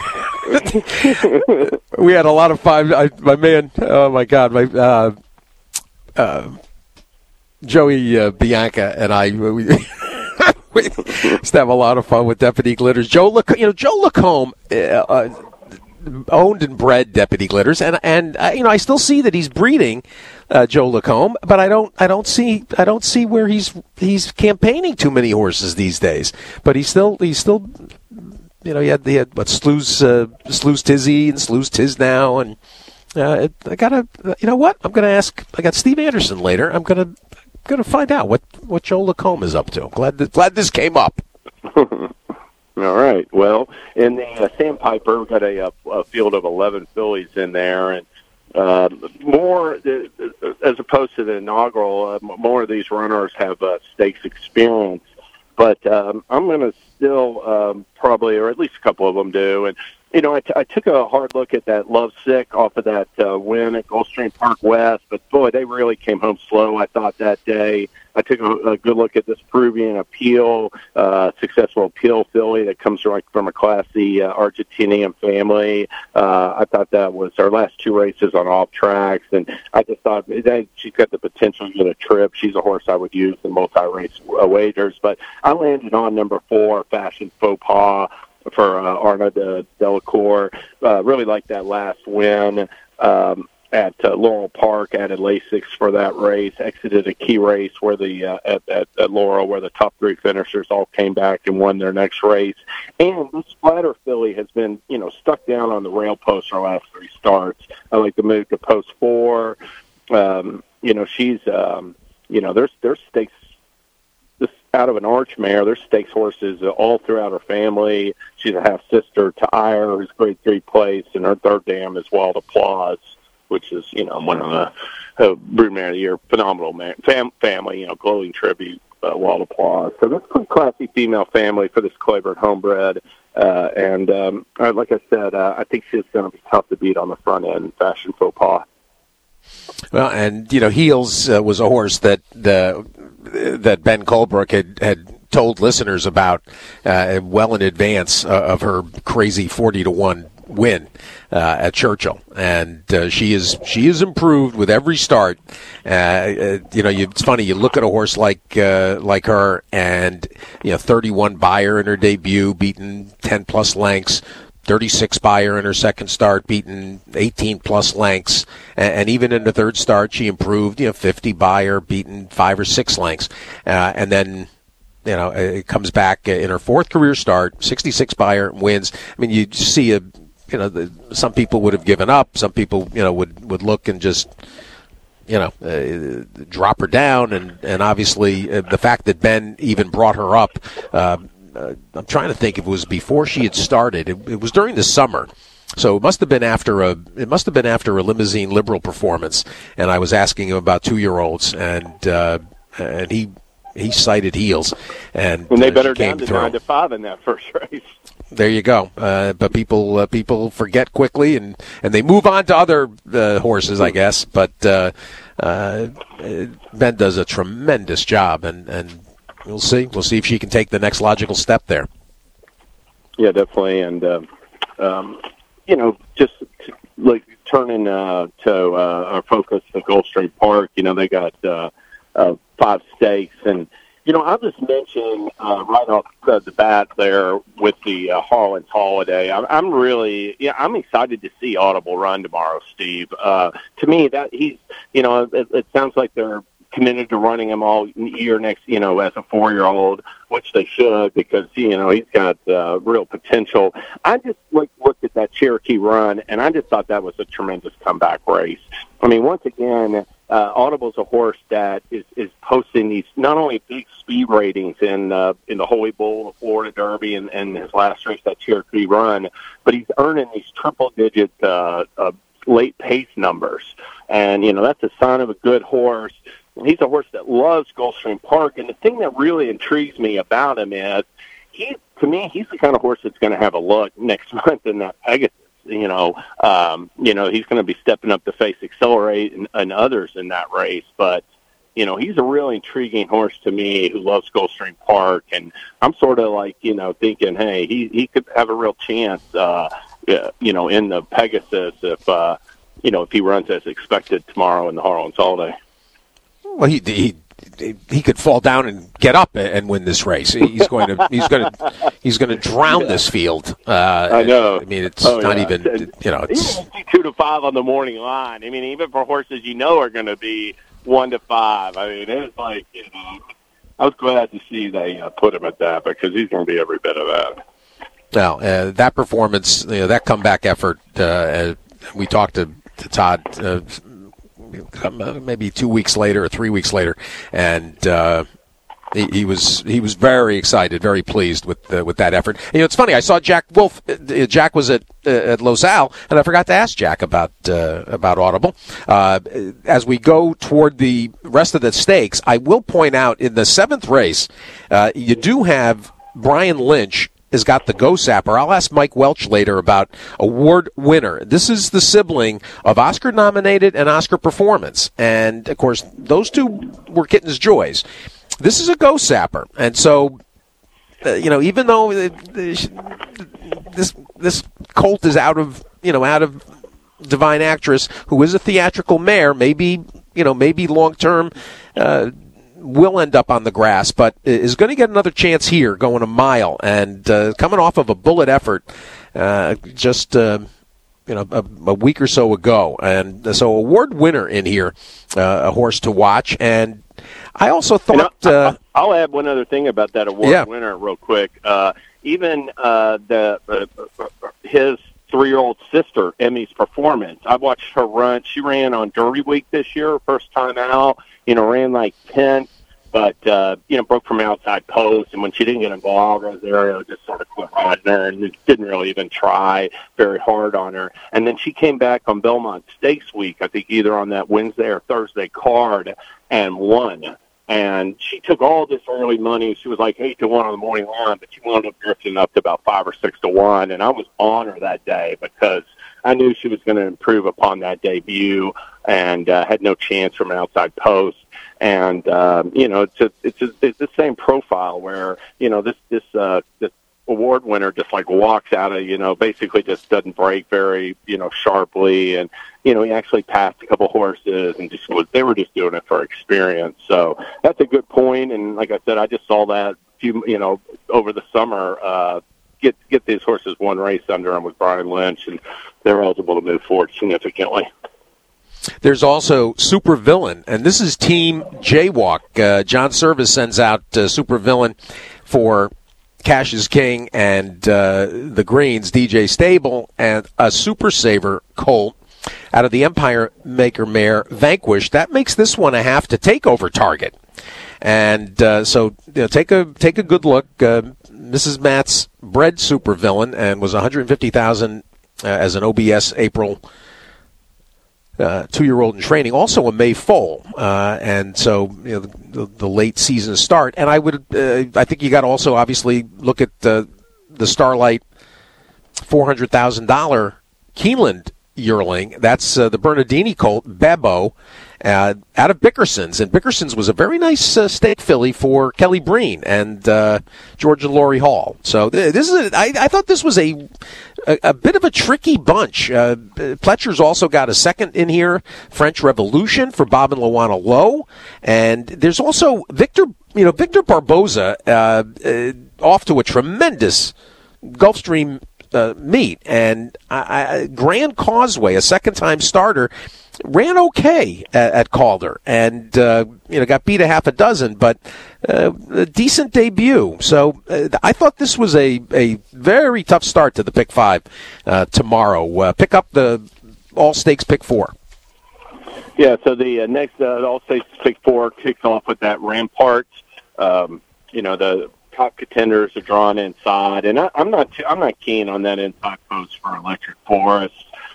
We had a lot of fun. I, my man, oh my God, my uh, uh, Joey uh, Bianca and I. We, we used to have a lot of fun with Deputy Glitters. Joe, Lac- you know, Joe Lacombe uh, uh, owned and bred Deputy Glitters, and and uh, you know, I still see that he's breeding uh, Joe Lacombe, but I don't, I don't see, I don't see where he's he's campaigning too many horses these days. But he's still, he's still, you know, he had, he had what Slews, uh, Slews Tizzy and Slews Tiz now, and uh, I gotta, you know what? I'm gonna ask. I got Steve Anderson later. I'm gonna. Going to find out what, what Joe Lacombe is up to. Glad that, glad this came up. All right. Well, in the uh, Sandpiper, we've got a, a, a field of eleven fillies in there, and uh, more uh, as opposed to the inaugural. Uh, more of these runners have uh, stakes experience, but um, I'm going to still um, probably, or at least a couple of them do, and. You know, I, t- I took a hard look at that Love Sick off of that uh, win at Gulfstream Park West, but boy, they really came home slow, I thought, that day. I took a, a good look at this Peruvian Appeal, uh, successful Appeal filly that comes from, from a classy uh, Argentinian family. Uh, I thought that was our last two races on off tracks, and I just thought that she's got the potential to get a trip. She's a horse I would use in multi-race uh, wagers, but I landed on number four, Fashion Faux Pas, for uh, Arnaud de Delacour. Uh, really liked that last win um, at uh, Laurel Park. Added Lasix for that race. Exited a key race where the uh, at, at, at Laurel, where the top three finishers all came back and won their next race. And this Splatter filly has been, you know, stuck down on the rail post our last three starts. I like to move to post four. Um, you know, she's, um, you know, there's there's stakes. This out of an Arch mare. There's stakes horses all throughout her family. She's a half sister to Ire, who's grade three place, and her third dam is Wild Applause, which is, you know, one of the uh, Broodmare of the Year, phenomenal man, fam, family, you know, glowing tribute, uh, Wild Applause. So that's a pretty classy female family for this Claiborne homebred. Uh, and um, like I said, uh, I think she's going to be tough to beat on the front end, Fashion Faux Pas. Well, and, you know, Heels uh, was a horse that the that Ben Colebrook had, had told listeners about uh, well in advance uh, of her crazy forty to one win uh, at Churchill, and uh, she is she is improved with every start. Uh, uh, you know, you, it's funny, you look at a horse like uh, like her, and you know, thirty-one Beyer in her debut, beaten ten plus lengths. thirty-six Beyer in her second start, beaten eighteen plus lengths, and, and even in the third start, she improved. You know, fifty Beyer, beaten five or six lengths, uh, and then, you know, it comes back in her fourth career start, sixty-six Beyer, wins. I mean, you see a, you know, the, some people would have given up. Some people, you know, would would look and just, you know, uh, drop her down, and and obviously uh, the fact that Ben even brought her up. Uh, Uh, I'm trying to think if it was before she had started. It, it was during the summer, so it must have been after a. It must have been after a Limousine Liberal performance. And I was asking him about two-year-olds, and uh, and he he cited Heels, and, and they uh, better came down to through. nine to five in that first race. There you go. Uh, but people uh, people forget quickly, and, and they move on to other uh, horses, I guess. But uh, uh, Ben does a tremendous job, and and. We'll see. We'll see if she can take the next logical step there. Yeah, definitely. And, uh, um, you know, just to, like turning uh, to uh, our focus at Gulfstream Park, you know, they got uh, uh, five stakes. And, you know, I'll just mention uh, right off uh, the bat there with the uh, Harlan's Holiday, I'm, I'm really, yeah, I'm excited to see Audible run tomorrow, Steve. Uh, to me, that he's, you know, it, it sounds like they're committed to running him all year next, you know, as a four-year-old, which they should, because, you know, he's got uh, real potential. I just like looked at that Cherokee run, and I just thought that was a tremendous comeback race. I mean, once again, uh, Audible's a horse that is, is posting these not only big speed ratings in uh, in the Holy Bull, the Florida Derby, and, and his last race, that Cherokee run, but he's earning these triple-digit uh, uh, late pace numbers. And, you know, that's a sign of a good horse. He's a horse that loves Gulfstream Park, and the thing that really intrigues me about him is, he, to me, he's the kind of horse that's going to have a look next month in that Pegasus. You know, um, you know, he's going to be stepping up to face Accelerate and, and others in that race. But, you know, he's a really intriguing horse to me who loves Gulfstream Park, and I'm sort of like, you know, thinking, hey, he he could have a real chance, uh, you know, in the Pegasus if, uh, you know, if he runs as expected tomorrow in the Harlan's Holiday. Well, he he he could fall down and get up and win this race. He's going to he's going to he's going to drown yeah. this field. Uh, I know. I mean, it's oh, not yeah. even you know. It's even two to five on the morning line. I mean, even for horses you know are going to be one to five. I mean, it's like, you know, I was glad to see they uh, put him at that, because he's going to be every bit of that. Now, uh, that performance, you know, that comeback effort. Uh, we talked to, to Todd. Uh, maybe two weeks later or three weeks later, and uh, he, he was he was very excited, very pleased with uh, with that effort. And, you know, it's funny. I saw Jack Wolf. Uh, Jack was at uh, at Losal, and I forgot to ask Jack about uh, about Audible. Uh, as we go toward the rest of the stakes, I will point out in the seventh race, uh, you do have Brian Lynch has got the Go Sapper. I'll ask Mike Welch later about award winner. This is the sibling of Oscar Nominated and Oscar Performance. And, of course, those two were Kitten's Joys. This is a Go Sapper. And so, uh, you know, even though this this colt is out of, you know, out of Divine Actress, who is a theatrical mare, maybe, you know, maybe long-term uh will end up on the grass, but is going to get another chance here going a mile, and uh, coming off of a bullet effort uh, just uh, you know a, a week or so ago. And so award winner in here, uh, a horse to watch. And I also thought I'll, uh, I'll add one other thing about that award yeah. winner real quick. Uh, even uh, the uh, his three-year-old sister, Emmy's Performance, I watched her run. She ran on Derby Week this year, first time out. You know, ran like tenth. but, uh, you know, broke from outside post. And when she didn't get involved, Rosario just sort of quit riding her and didn't really even try very hard on her. And then she came back on Belmont Stakes week, I think either on that Wednesday or Thursday card, and won. And she took all this early money. She was like eight to one on the morning line, but she wound up drifting up to about five or six to one. And I was on her that day because I knew she was going to improve upon that debut and uh, had no chance from an outside post. And um, you know, it's just, it's just, it's the same profile where you know this this uh, this award winner just like walks out of, you know, basically just doesn't break very, you know, sharply. And, you know, he actually passed a couple horses and just was, they were just doing it for experience. So that's a good point. And like I said, I just saw that few, you know, over the summer, uh, get, get these horses one race under them with Brian Lynch, and they're eligible to move forward significantly. There's also Super Villain, and this is Team Jaywalk. Uh, John Service sends out uh, Super Villain for Cash is King and uh, the Greens, D J Stable, and a Super Saver Colt out of the Empire Maker mare Vanquish. That makes this one a half to takeover target. And uh, so you know, take a take a good look. Uh, Missus Matt's bred Super Villain and was one hundred fifty thousand dollars uh, as an O B S April Uh, two-year-old in training, also a May foal, uh, and so you know the, the, the late season start. And I would, uh, I think you got to also obviously look at the the Starlight four hundred thousand dollar Keeneland yearling. That's uh, the Bernardini colt Bebo uh, out of Bickerson's, and Bickerson's was a very nice uh, stake filly for Kelly Breen and uh, Georgia Laurie Hall. So th- this is, a, I, I thought this was a. A, a bit of a tricky bunch. Uh, Pletcher's also got a second in here, French Revolution for Bob and Luana Lowe, and there's also Victor. You know, Victor Barboza uh, uh, off to a tremendous Gulfstream uh, meet, and I, I, Grand Causeway, a second-time starter, ran okay at, at Calder, and uh, you know got beat a half a dozen, but uh, a decent debut. So uh, I thought this was a, a very tough start to the pick five uh, tomorrow. Uh, pick up the all stakes pick four. Yeah, so the uh, next uh, all stakes pick four kicks off with that Rampart. Um, you know the top contenders are drawn inside, and I, I'm not too, I'm not keen on that inside post for Electric Forest.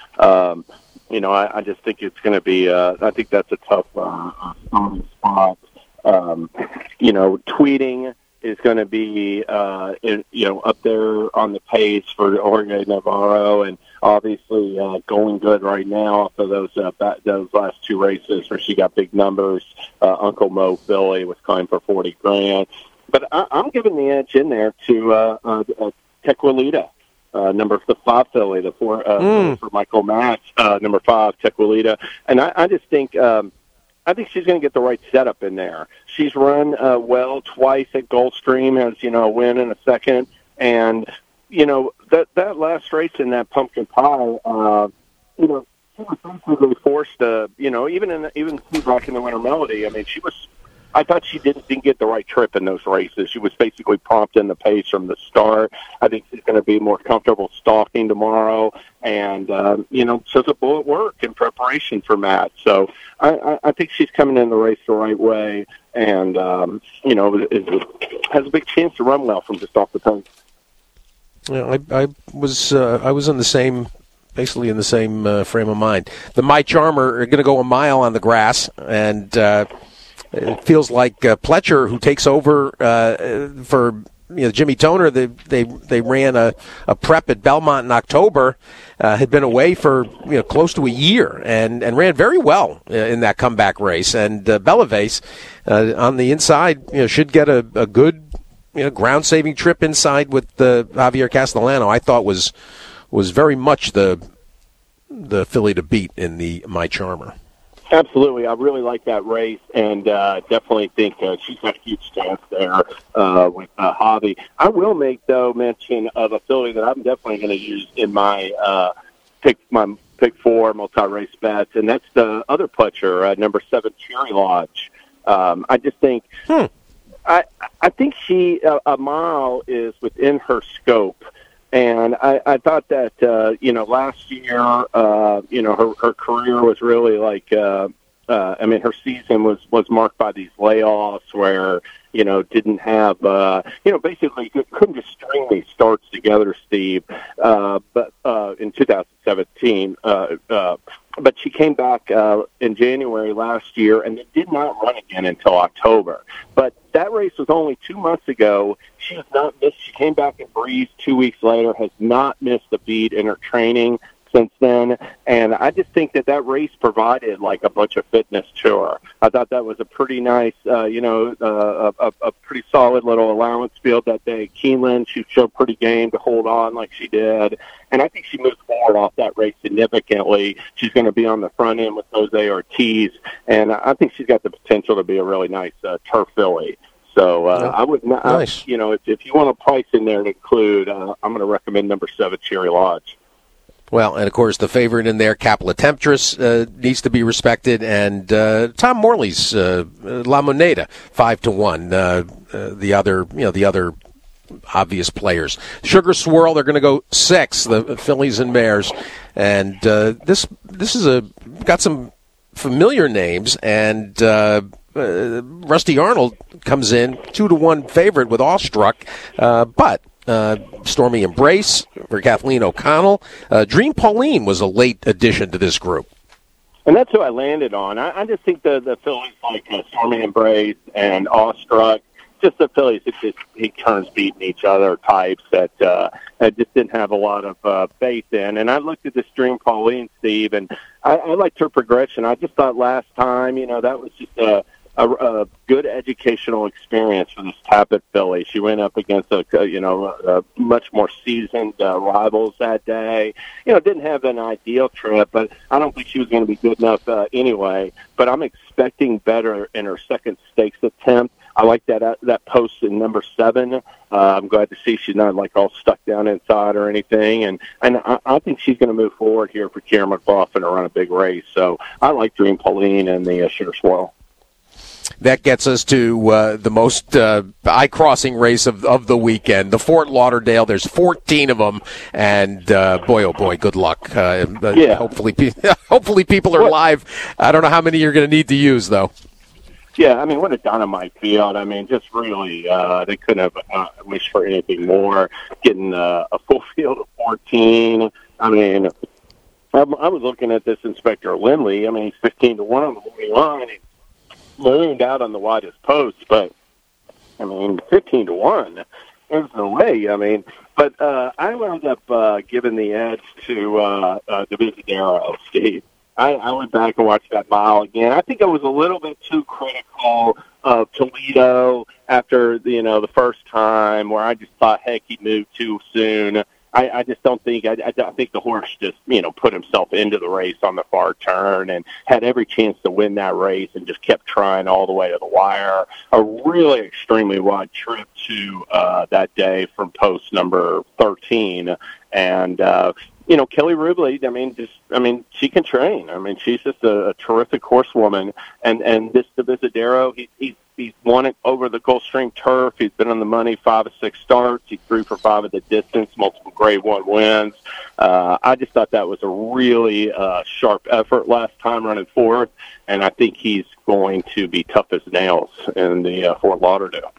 Um, You know, I, I just think it's going to be, uh, I think that's a tough uh, starting spot. Um, you know, tweeting is going to be, uh, in, you know, up there on the pace for Jorge Navarro, and obviously uh, going good right now off of those uh, those last two races where she got big numbers. Uh, Uncle Mo Philly was climbing for forty grand. But I, I'm giving the edge in there to uh, uh, uh, Tequilita. Uh, number the five filly, the four uh, mm. for Michael Max, uh, number five Tequilita, and I, I just think um, I think she's going to get the right setup in there. She's run uh, well twice at Gulfstream, has you know a win in a second, and you know that that last race in that pumpkin pie, uh, you know she was basically forced to you know even in even back in the Winter Melody. I mean she was. I thought she didn't, didn't get the right trip in those races. She was basically prompting the pace from the start. I think she's going to be more comfortable stalking tomorrow. And, um, you know, so the bullet work in preparation for Matt. So I, I, I think she's coming in the race the right way and, um, you know, is, is, has a big chance to run well from just off the tongue. Yeah, I, I was uh, I was in the same, basically in the same uh, frame of mind. The My Charmer are going to go a mile on the grass, and uh, it feels like uh, Pletcher, who takes over uh, for you know Jimmy Toner, they they they ran a, a prep at Belmont in October, uh, had been away for you know close to a year, and, and ran very well in that comeback race. And uh, Belaves uh, on the inside, you know, should get a, a good you know ground saving trip inside with uh, Javier Castellano. I thought was was very much the the filly to beat in the My Charmer. Absolutely. I really like that race, and uh, definitely think uh, she's got a huge chance there uh, with uh, Javi. I will make, though, mention of a filly that I'm definitely going to use in my uh, pick my pick four multi-race bets, and that's the other Pletcher, uh, number seven, Cherry Lodge. Um, I just think hmm. I I think she uh, a mile is within her scope. And I, I thought that, uh, you know, last year, uh, you know, her, her career was really like, uh, uh, I mean, her season was, was marked by these layoffs where, you know, didn't have, uh, you know, basically couldn't just string these starts together, Steve, uh, but uh, in two thousand seventeen. Uh, uh, but she came back uh, in January last year and did not run again until October. But that race was only two months ago. She has not missed. She came back and breezed two weeks later, has not missed a beat in her training since then, and I just think that that race provided like a bunch of fitness to her. I thought that was a pretty nice, uh, you know, uh, a, a pretty solid little allowance field that day. Keeneland, she showed pretty game to hold on like she did, and I think she moved forward off that race significantly. She's going to be on the front end with Jose Ortiz, and I think she's got the potential to be a really nice uh, turf filly. So uh, I would not, nice. you know, if, if you want a price in there to include, uh, I'm going to recommend number seven, Cherry Lodge. Well, and of course, the favorite in there, Capilla Temptress, uh, needs to be respected, and uh, Tom Morley's uh, La Moneda, five to one. Uh, uh, the other, you know, the other obvious players. Sugar Swirl, they're going to go six. The fillies and mares, and uh, this this is a got some familiar names, and uh, uh, Rusty Arnold comes in two to one favorite with Awestruck, uh, but. Uh, Stormy Embrace for Kathleen O'Connell. Uh, Dream Pauline was a late addition to this group. And that's who I landed on. I, I just think the, the fillies like uh, Stormy Embrace and Awestruck, just the fillies that just he turns beating each other types that uh, that just didn't have a lot of uh, faith in. And I looked at this Dream Pauline, Steve, and I, I liked her progression. I just thought last time, you know, that was just a A, a good educational experience for this Tapit filly. She went up against a, a you know a much more seasoned uh, rivals that day. You know, didn't have an ideal trip, but I don't think she was going to be good enough uh, anyway. But I'm expecting better in her second stakes attempt. I like that uh, that post in number seven. Uh, I'm glad to see she's not like all stuck down inside or anything, and and I, I think she's going to move forward here for Kieran McLaughlin to run a big race. So I like Dream Pauline and the uh, Sugar Swirl. That gets us to uh, the most uh, eye-crossing race of, of the weekend, the Fort Lauderdale. There's fourteen of them, and uh, boy, oh boy, good luck. Uh, yeah. Hopefully, hopefully people are what? live. I don't know how many you're going to need to use, though. Yeah, I mean, what a dynamite field. I mean, just really, uh, they couldn't have uh, wished for anything more. Getting uh, a full field of fourteen. I mean, I, I was looking at this Inspector Lindley. I mean, he's fifteen to one on the morning line. He marooned out on the widest post, but I mean, fifteen to one. There's no way. I mean, but uh, I wound up uh, giving the edge to uh, uh, Divisadero, Steve. I, I went back and watched that mile again. I think I was a little bit too critical of Toledo after the, you know the first time, where I just thought, heck, he moved too soon. I, I just don't think I, I think the horse just you know put himself into the race on the far turn and had every chance to win that race and just kept trying all the way to the wire. A really extremely wide trip to uh, that day from post number thirteen, and uh, you know Kelly Rubley. I mean, just I mean she can train. I mean she's just a, a terrific horsewoman, and and this Divisadero, he, he's He's won it over the Gulfstream turf. He's been on the money five of six starts. He threw for five at the distance, multiple grade one wins. Uh, I just thought that was a really uh, sharp effort last time running fourth, and I think he's going to be tough as nails in the uh, Fort Lauderdale.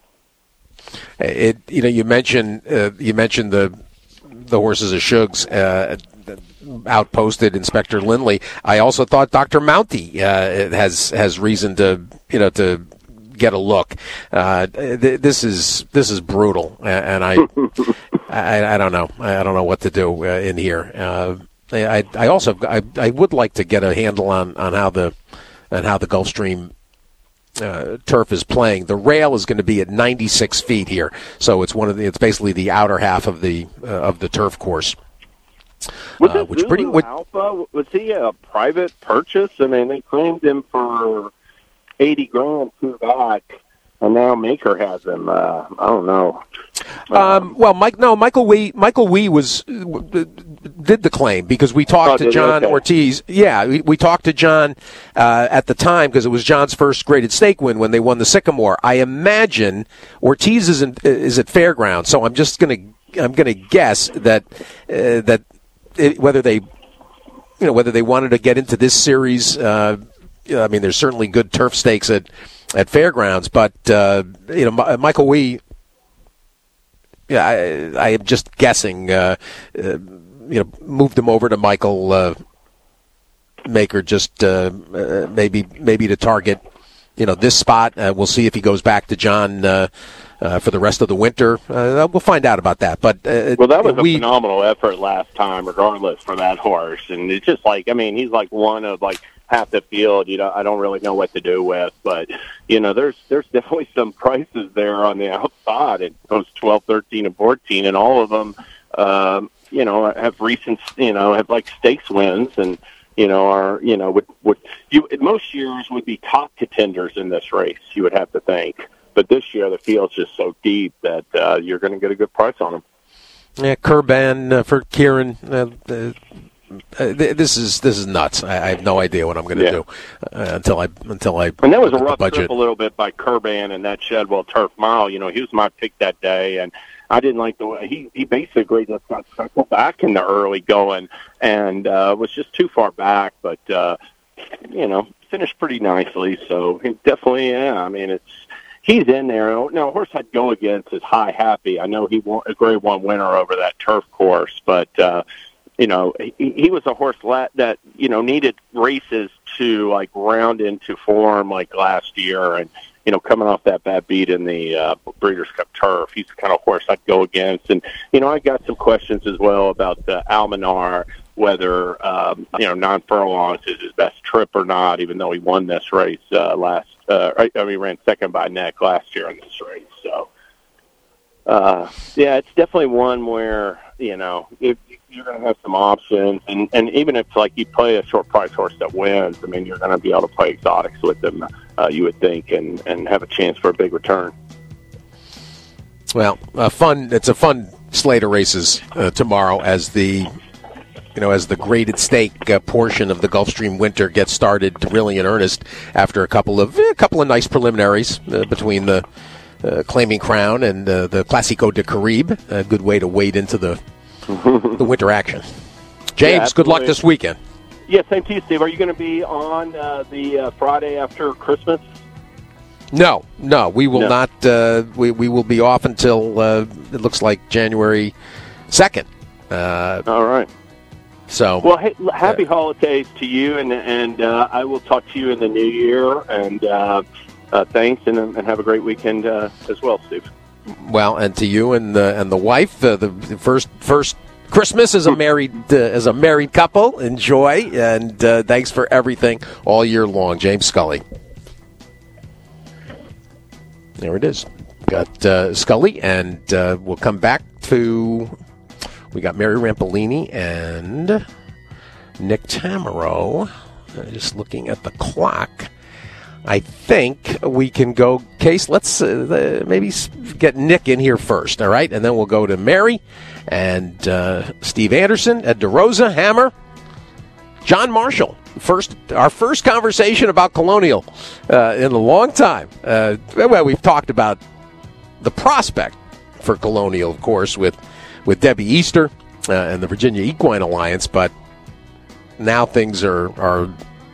It, you know, you mentioned uh, you mentioned the the horses of Shugs. Uh, outposted Inspector Lindley. I also thought Doctor Mounty uh, has has reason to you know to. get a look. Uh, th- this is this is brutal, and I, I I don't know. I don't know what to do uh, in here. Uh, I I also I, I would like to get a handle on, on how the on how the Gulfstream uh, turf is playing. The rail is going to be at ninety-six feet here, so it's one of the it's basically the outer half of the uh, of the turf course. Was uh, which pretty would, Alpha was he a private purchase? I mean, they claimed him for eighty grand to back, and now Maker has him. Uh, I don't know. Um, well, Mike, no, Michael Wee, Michael Wee was did the claim because we talked oh, to John okay. Ortiz. Yeah, we, we talked to John uh, at the time because it was John's first graded stake win when they won the Sycamore. I imagine Ortiz is in, is at Fairgrounds, so I'm just gonna I'm gonna guess that uh, that it, whether they you know whether they wanted to get into this series. Uh, I mean, there's certainly good turf stakes at, at fairgrounds, but, uh, you know, M- Michael Wee, yeah, I, I am just guessing, uh, uh, you know, moved him over to Michael uh, Maker just uh, uh, maybe maybe to target, you know, this spot. Uh, we'll see if he goes back to John uh, uh, for the rest of the winter. Uh, we'll find out about that. But uh, well, that was we, a phenomenal effort last time, regardless, for that horse. And it's just like, I mean, he's like one of like half the field. You know, I don't really know what to do with, but you know, there's there's definitely some prices there on the outside at those twelve, thirteen, and fourteen, and all of them, um, you know, have recent, you know, have like stakes wins and. You know, are you know would would you most years would be top contenders in this race. You would have to think, but this year the field's just so deep that uh, you're going to get a good price on them. Yeah, Kurban uh, for Kieran. Uh, uh, this is this is nuts. I, I have no idea what I'm going to yeah. do uh, until I until I. And that was a rough trip a little bit by Kurban and that Shadwell Turf Mile. You know, he was my pick that day, and I didn't like the way he he basically just got circled back in the early going and uh, was just too far back. But uh, you know, finished pretty nicely. So he definitely, yeah. I mean, it's he's in there. Now, a horse I'd go against is High Happy. I know he won a Grade One winner over that turf course, but. Uh, You know, he, he was a horse that, you know, needed races to, like, round into form like last year. And, you know, coming off that bad beat in the uh, Breeders' Cup Turf, he's the kind of horse I'd go against. And, you know, I got some questions as well about uh, Almanar, whether, um, you know, non-furlongs is his best trip or not, even though he won this race uh, last uh, – I mean, he ran second by neck last year in this race. So, uh, yeah, it's definitely one where, you know, if you're going to have some options, and, and even if like you play a short price horse that wins, I mean, you're going to be able to play exotics with them, uh, you would think, and, and have a chance for a big return. Well, uh, fun. It's a fun slate of races uh, tomorrow as the, you know, as the graded stake uh, portion of the Gulfstream Winter gets started really in earnest after a couple of a couple of nice preliminaries uh, between the uh, Claiming Crown and uh, the Classico de Caribe. A good way to wade into the. the winter action. James, yeah, good luck this weekend. Yeah, same to you, Steve. Are you going to be on uh, the uh, Friday after Christmas? No, no, we will no. not. Uh, we we will be off until uh, it looks like January second. Uh, All right. So well, hey, happy uh, holidays to you, and and uh, I will talk to you in the new year. And uh, uh, thanks, and, and have a great weekend uh, as well, Steve. Well, and to you and the and the wife, uh, the first first Christmas as a married uh, as a married couple. Enjoy, and uh, thanks for everything all year long, James Scully. There it is. Got uh, Scully, and uh, we'll come back to. We got Mary Rampolini and Nick Tammaro. Uh, just looking at the clock. I think we can go, Case, let's uh, maybe get Nick in here first, all right? And then we'll go to Mary and uh, Steve Anderson, Ed DeRosa, Hammer, John Marshall. First, our first conversation about Colonial uh, in a long time. Uh, well, we've talked about the prospect for Colonial, of course, with, with Debbie Easter uh, and the Virginia Equine Alliance, but now things are are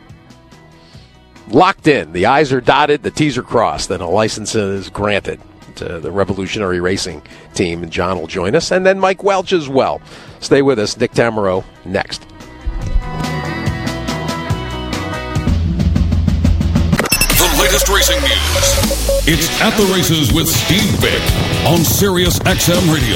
locked in. The I's are dotted, the T's are crossed, and a license is granted to the Revolutionary Racing Team, and John will join us, and then Mike Welch as well. Stay with us. Nick Tammaro next. The latest racing news. It's At the Races with Steve Vick on Sirius X M Radio.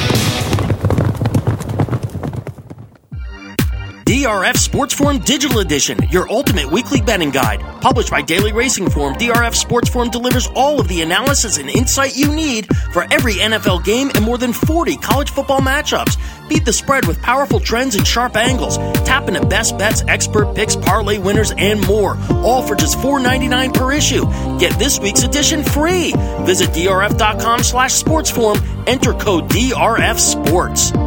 D R F Sports Forum Digital Edition, your ultimate weekly betting guide. Published by Daily Racing Form, D R F Sports Forum delivers all of the analysis and insight you need for every N F L game and more than forty college football matchups. Beat the spread with powerful trends and sharp angles. Tap into best bets, expert picks, parlay winners, and more. All for just four dollars and ninety-nine cents per issue. Get this week's edition free. Visit drf.com slash sportsforum. Enter code D R F Sports.